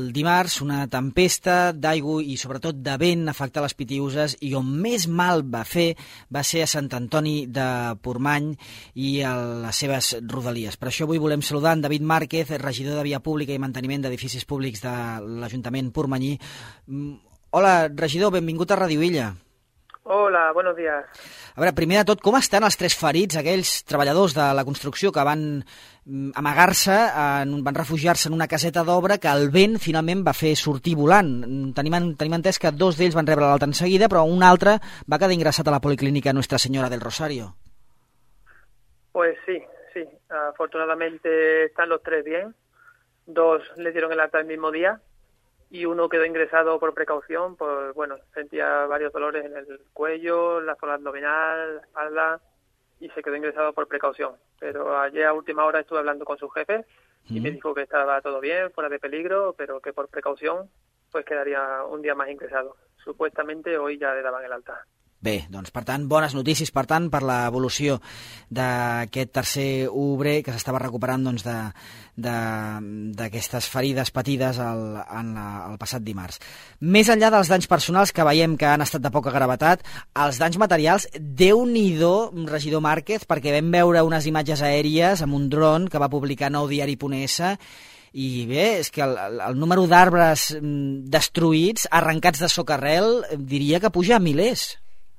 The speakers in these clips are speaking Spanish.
dimarts una tempesta d'aigua i sobretot de vent afectar les Pitiüses i on més mal va fer va ser a Sant Antoni de Portmany i a les seves rodalies. Per això avui volem saludar en David Márquez, regidor de Via Pública i Manteniment d'Edificis Públics de l'Ajuntament portmanyí. Hola, regidor, benvingut a Radio Illa. Hola, buenos días. A veure, primer de tot, com estan els 3 ferits, aquells treballadors de la construcció que van amagar-se, van refugiar-se en una caseta d'obra que el vent finalment va fer sortir volant? Tenim entès que 2 d'ells van rebre l'alta en seguida, però un altre va quedar ingressat a la Policlínica Nuestra Señora del Rosario. Pues sí. Afortunadamente están los 3 bien. 2 le dieron el alta el mismo día. Y uno quedó ingresado por precaución, pues bueno, sentía varios dolores en el cuello, la zona abdominal, la espalda, y se quedó ingresado por precaución. Pero ayer a última hora estuve hablando con su jefe y me dijo que estaba todo bien, fuera de peligro, pero que por precaución pues quedaría un día más ingresado. Supuestamente hoy ya le daban el alta. Bé, doncs per tant, bones notícies per l'evolució d'aquest tercer obrer que s'estava recuperant doncs, d'aquestes ferides patides el passat dimarts. Més enllà dels danys personals que veiem que han estat de poca gravetat, els danys materials, Déu-n'hi-do, regidor Márquez, perquè vam veure unes imatges aèries amb un dron que va publicar Nou Diari.es i bé, és que el número d'arbres destruïts, arrencats de socarrel, diria que puja a milers.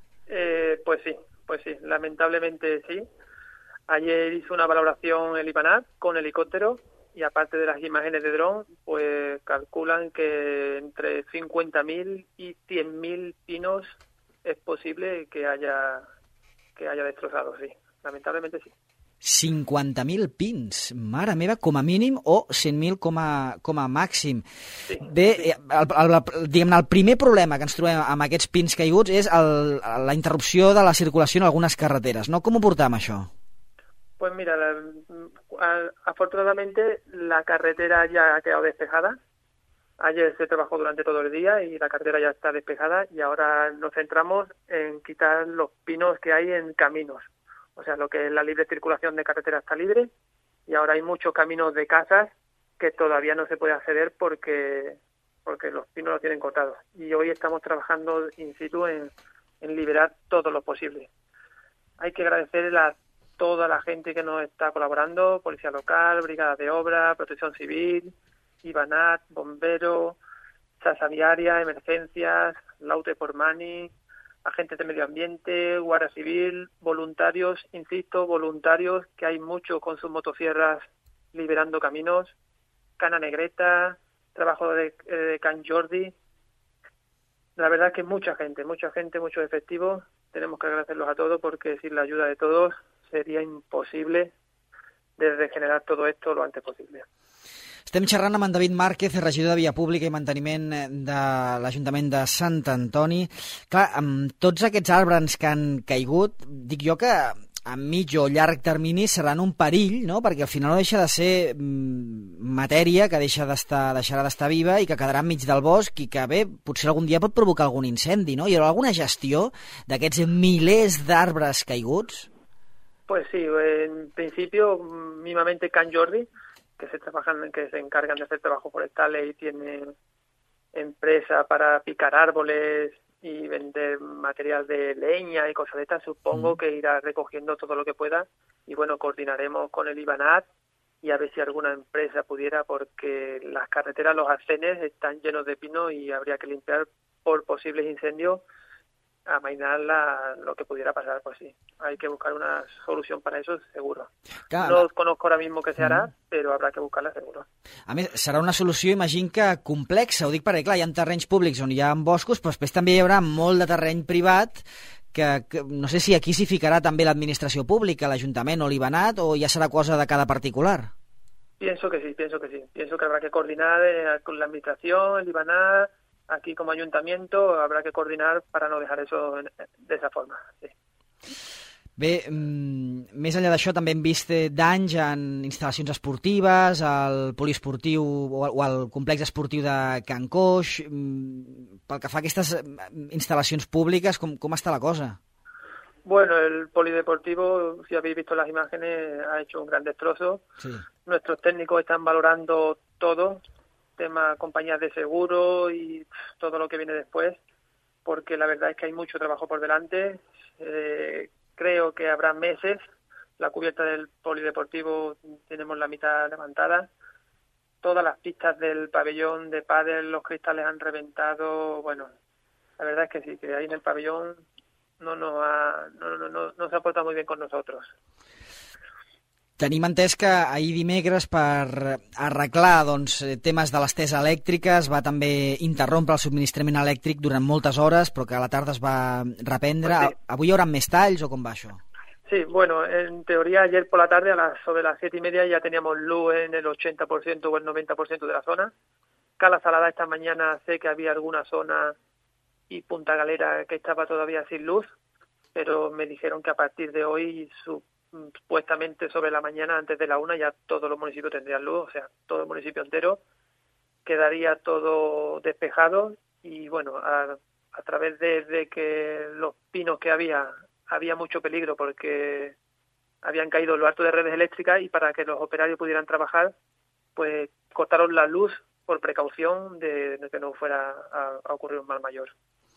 Pues sí, lamentablemente sí. Ayer hizo una valoración el IBANAT con helicóptero y aparte de las imágenes de dron, pues calculan que entre 50.000 y 100.000 pinos es posible que haya destrozado, sí. Lamentablemente sí. 50.000 pins, mare meva, com a mínim, o 100.000 com a màxim. Sí. Bé, diguem-ne, el primer problema que ens trobem amb aquests pins caiguts és la interrupció de la circulació en algunes carreteres, no? Com ho portam, això? Pues mira, afortunadamente la carretera ya ha quedado despejada. Ayer se trabajó durante todo el día y la carretera ya está despejada y ahora nos centramos en quitar los pinos que hay en caminos. O sea, lo que es la libre circulación de carretera está libre y ahora hay muchos caminos de casas que todavía no se puede acceder porque los pinos los tienen cortados. Y hoy estamos trabajando in situ en liberar todo lo posible. Hay que agradecer a toda la gente que nos está colaborando, Policía Local, Brigada de Obra, Protección Civil, IBANAT, Bombero, Tasa Viaria, Emergencias, Laute Portmany, agentes de medio ambiente, Guardia Civil, voluntarios, insisto, voluntarios, que hay muchos con sus motosierras liberando caminos, Cana Negreta, trabajo de Can Jordi. La verdad es que mucha gente, muchos efectivos. Tenemos que agradecerlos a todos porque sin la ayuda de todos sería imposible de regenerar todo esto lo antes posible. Estem xerrant amb en David Márquez, regidor de Via Pública i Manteniment de l'Ajuntament de Sant Antoni. Clar, amb tots aquests arbres que han caigut, dic jo que a mig o llarg termini seran un perill, no? Perquè al final no deixa de ser matèria que deixarà d'estar viva i que quedarà enmig del bosc i que, bé, potser algun dia pot provocar algun incendi, no? Hi haurà alguna gestió d'aquests milers d'arbres caiguts? Pues sí, en principio, mínimamente Can Jordi, que se encargan de hacer trabajo forestales y tienen empresa para picar árboles y vender material de leña y cosas de estas, supongo que irá recogiendo todo lo que pueda y bueno, coordinaremos con el IBANAT y a ver si alguna empresa pudiera, porque las carreteras, los arcenes están llenos de pino y habría que limpiar por posibles incendios, amainar lo que pudiera pasar, pues sí. Hay que buscar una solución para eso, seguro. Clar, no conozco ahora mismo què serà, però habrá que buscarla, seguro. A més, serà una solució, imagino que complexa, ho dic perquè, clar, hi ha terrenys públics on hi ha boscos, però després també hi haurà molt de terreny privat que no sé si aquí s'hi ficarà també l'administració pública, l'Ajuntament o l'IBANAT, o ja serà cosa de cada particular. Pienso que sí. Pienso que habrá que coordinar con la administración, el IBANAT, aquí como ayuntamiento habrá que coordinar para no dejar eso de esa forma. Sí. Bé, més enllà d'això també hem vist danys en instal·lacions esportives, al poliesportiu o al complex esportiu de Can Coix. Pel que fa a aquestes instal·lacions públiques, com està la cosa? Bueno, el polideportivo, si habéis visto las imágenes, ha hecho un gran destrozo. Sí. Nuestros técnicos están valorando todo tema compañías de seguro y todo lo que viene después, porque la verdad es que hay mucho trabajo por delante. Creo que habrá meses. La cubierta del polideportivo tenemos la mitad levantada. Todas las pistas del pabellón de pádel, los cristales han reventado. Bueno, la verdad es que sí, que ahí en el pabellón no se ha portado muy bien con nosotros. Tenim entès que ahir dimecres per arreglar temes de l'estesa elèctrica es va també interrompre el subministrament elèctric durant moltes hores, però que a la tarda es va reprendre. Pues sí. Avui hi haurà més talls o com va això? Sí, bueno, en teoría ayer por la tarde sobre las 7:30 ya teníamos luz en el 80% o el 90% de la zona. Cala Salada esta mañana sé que había alguna zona y Punta Galera que estaba todavía sin luz, pero me dijeron que a partir de hoy supuestamente sobre la mañana antes de la 1 ya todos los municipios tendrían luz, o sea, todo el municipio entero quedaría todo despejado y bueno, a través de que los pinos que había mucho peligro porque habían caído en lo alto de redes eléctricas y para que los operarios pudieran trabajar, pues cortaron la luz por precaución de que no fuera a ocurrir un mal mayor.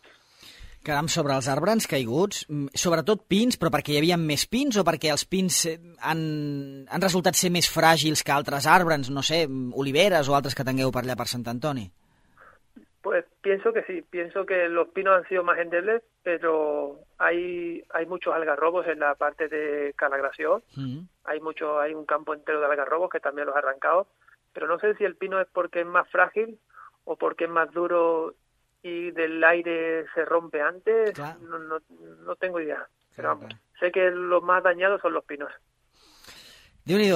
Caram, sobre els arbres caiguts, sobretot pins, però perquè hi havia més pins o perquè els pins han resultat ser més fràgils que altres arbres, no sé, oliveres o altres que tingueu per allà per Sant Antoni? Pues pienso que sí, pienso que los pinos han sido más endebles, pero hay muchos algarrobos en la parte de Calagració, hay un campo entero de algarrobos que también los ha arrancado, pero no sé si el pino es porque es más frágil o porque es más duro y del aire se rompe antes, no tengo idea. Pero vamos, sé que los más dañados son los pinos. Déu-n'hi-do,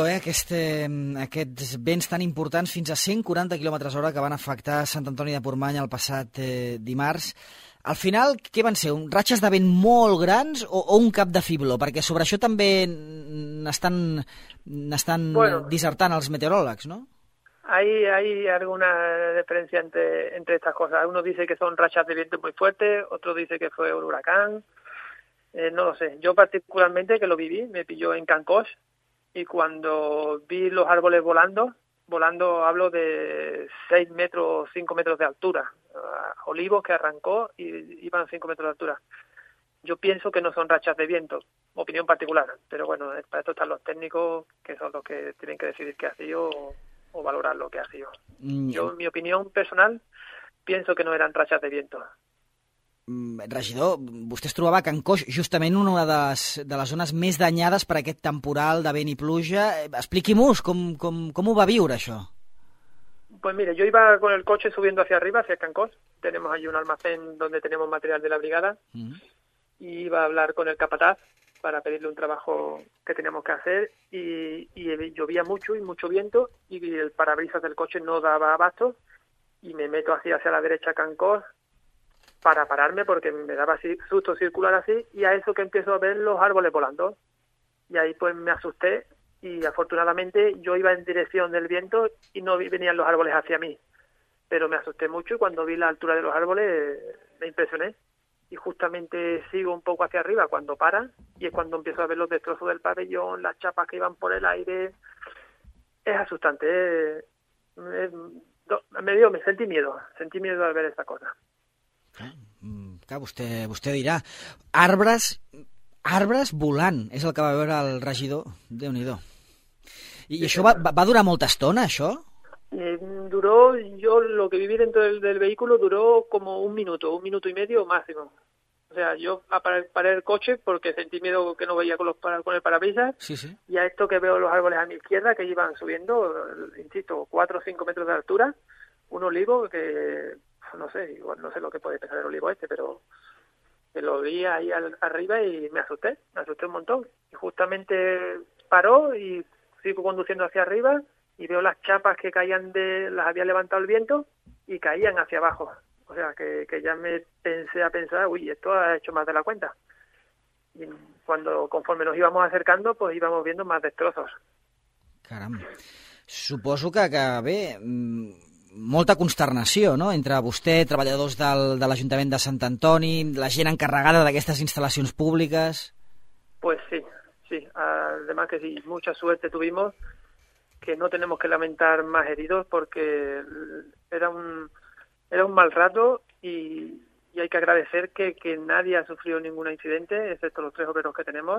aquests vents tan importants, fins a 140 km/h que van afectar Sant Antoni de Portmany el passat dimarts. Al final, què van ser? Ratxes de vent molt grans o un cap de fibló? Perquè sobre això també n'estan dissertant els meteoròlegs, ¿no? Hay alguna diferencia entre estas cosas. Uno dice que son rachas de viento muy fuertes, otro dice que fue un huracán. No lo sé. Yo particularmente, que lo viví, me pilló en Cancós y cuando vi los árboles volando hablo de 6 metros, 5 metros de altura. Olivos que arrancó y iban a 5 metros de altura. Yo pienso que no son rachas de viento, opinión particular. Pero bueno, para esto están los técnicos que son los que tienen que decidir qué ha sido o valorar lo que ha sido. Yo, en mi opinión personal, pienso que no eran rachas de viento. Regidor, vostè es trobava a Can Coix, justament una de les zones més danyades per aquest temporal de vent i pluja. Expliqui-mos com ho va viure, això. Pues mire, yo iba con el coche subiendo hacia arriba, hacia Cancós. Tenemos allí un almacén donde tenemos material de la brigada. Y iba a hablar con el capataz para pedirle un trabajo que teníamos que hacer y llovía mucho y mucho viento y el parabrisas del coche no daba abasto y me meto hacia la derecha Cancós para pararme porque me daba susto circular así y a eso que empiezo a ver los árboles volando y ahí pues me asusté y afortunadamente yo iba en dirección del viento y no venían los árboles hacia mí, pero me asusté mucho y cuando vi la altura de los árboles me impresioné. Y justamente sigo un poco hacia arriba cuando para y es cuando empiezo a ver los destrozos del pabellón, las chapas que iban por el aire. Es asustante. Me sentí miedo al ver esta cosa. Clar, vostè dirà, arbres volant, és el que va veure el regidor, Déu-n'hi-do. I això va durar molta estona, això? Duró, yo lo que viví dentro del vehículo duró como un minuto y medio máximo. O sea, yo paré el coche porque sentí miedo que no veía con el parabrisas. Sí. Y a esto que veo los árboles a mi izquierda que iban subiendo, insisto, 4 o 5 metros de altura, un olivo que, no sé, igual no sé lo que puede pesar el olivo pero que lo vi ahí arriba y me asusté un montón. Y justamente paró y sigo conduciendo hacia arriba y veo las chapas que caían las había levantado el viento y caían hacia abajo. O sea, que ya me pensar, uy, esto ha hecho más de la cuenta. Y conforme nos íbamos acercando, pues íbamos viendo más destrozos. Caram. Suposo que bé, molta consternació, no?, entre vostè, treballadors de l'Ajuntament de Sant Antoni, la gent encarregada d'aquestes instal·lacions públiques. Pues sí. Además que sí, mucha suerte tuvimos que no tenemos que lamentar más heridos porque era un mal rato y hay que agradecer que nadie ha sufrido ningún incidente, excepto los 3 obreros que tenemos,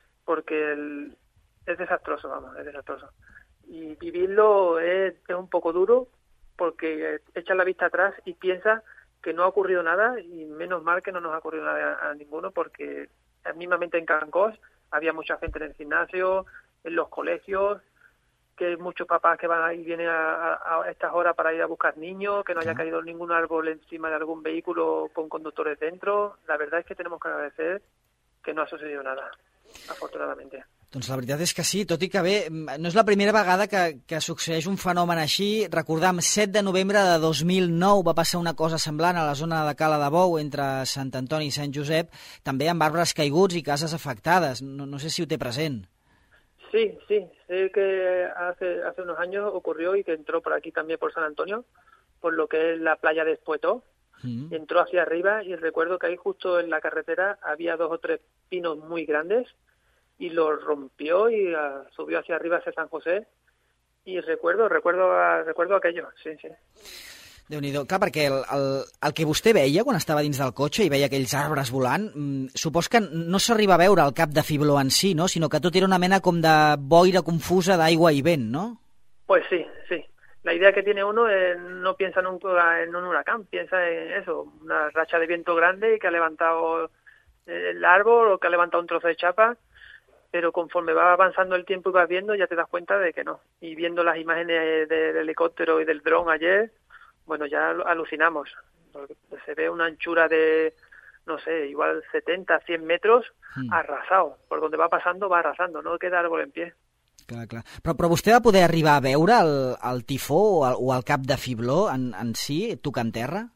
porque es desastroso, vamos, es desastroso. Y vivirlo es un poco duro porque echas la vista atrás y piensas que no ha ocurrido nada, y menos mal que no nos ha ocurrido nada a ninguno, porque mismamente en Cancós había mucha gente en el gimnasio, en los colegios, que hay muchos papás que van ahí, vienen a estas horas para ir a buscar niños, que no haya caído ningún árbol encima de algún vehículo con conductores dentro. La verdad es que tenemos que agradecer que no ha sucedido nada, afortunadamente. Doncs la veritat és que sí, tot i que bé, no és la primera vegada que succeeix un fenomen així. Recordam, 7 de novembre de 2009 va passar una cosa semblant a la zona de Cala de Bou, entre Sant Antoni i Sant Josep, també amb arbres caiguts i cases afectades. No sé si ho té present. Sí, sé que hace unos años ocurrió y que entró por aquí también por San Antonio, por lo que es la playa de Espuetó. Entró hacia arriba y recuerdo que ahí justo en la carretera había 2 o 3 pinos muy grandes y los rompió y subió hacia arriba hacia San José, y recuerdo aquello, sí. Déu-n'hi-do. Clar, perquè el que vostè veia quan estava dins del cotxe i veia aquells arbres volant, supos que no s'arriba a veure el cap de fibló en si, no? Sinó que tot era una mena com de boira confusa d'aigua i vent, ¿no? Pues sí. La idea que tiene uno es, no piensa nunca en un huracán, piensa en eso, una racha de viento grande que ha levantado el árbol o que ha levantado un trozo de chapa, pero conforme va avanzando el tiempo y vas viendo, ya te das cuenta de que no. Y viendo las imágenes del helicóptero y del dron ayer, bueno, ya alucinamos. Se ve una anchura de, no sé, igual 70, 100 metros, arrasado. Por donde va pasando, va arrasando, no queda árbol en pie. Clar. Però vostè va poder arribar a veure el tifó o el cap de fibló en si, tocant terra?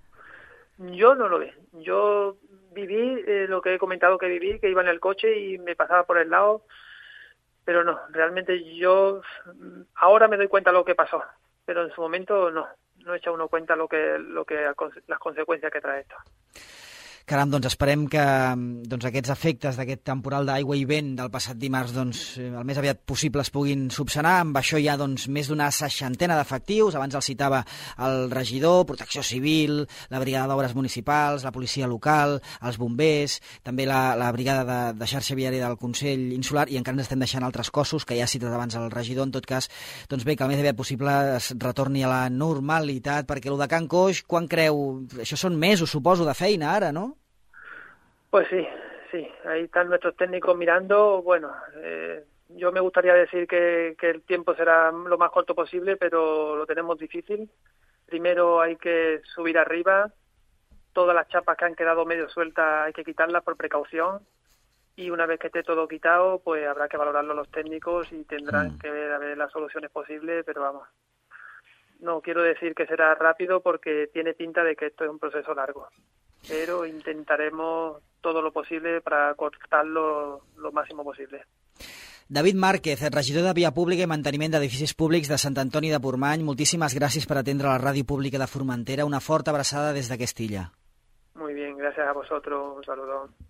Yo no lo vi. Yo viví lo que he comentado que viví, que iba en el coche y me pasaba por el lado, pero no, realmente yo ahora me doy cuenta de lo que pasó, pero en su momento no echa uno cuenta las consecuencias que trae esto. Caram, doncs esperem que aquests efectes d'aquest temporal d'aigua i vent del passat dimarts el més aviat possible es puguin subsanar. Amb això hi ha més d'una 60ena d'efectius. Abans el citava el regidor, Protecció Civil, la Brigada d'Obres Municipals, la Policia Local, els bombers, també la Brigada de Xarxa Viària del Consell Insular, i encara ens estem deixant altres cossos que ja ha citat abans el regidor. En tot cas, doncs bé, que el més aviat possible es retorni a la normalitat, perquè el de Can Coix, quan creu? Això són mesos, suposo, de feina ara, no? Pues sí, ahí están nuestros técnicos mirando. Bueno, yo me gustaría decir que el tiempo será lo más corto posible, pero lo tenemos difícil. Primero hay que subir arriba, todas las chapas que han quedado medio sueltas hay que quitarlas por precaución, y una vez que esté todo quitado, pues habrá que valorarlo los técnicos y tendrán que ver a ver las soluciones posibles, pero vamos, no quiero decir que será rápido porque tiene pinta de que esto es un proceso largo, pero intentaremos todo lo posible para cortarlo lo máximo posible. David Márquez, regidor de Via Pública i Manteniment d'Edificis Públics de Sant Antoni de Portmany, moltíssimes gràcies per atendre la Ràdio Pública de Formentera. Una forta abraçada des de Castilla. Muy bien, gracias a vosotros, un saludo.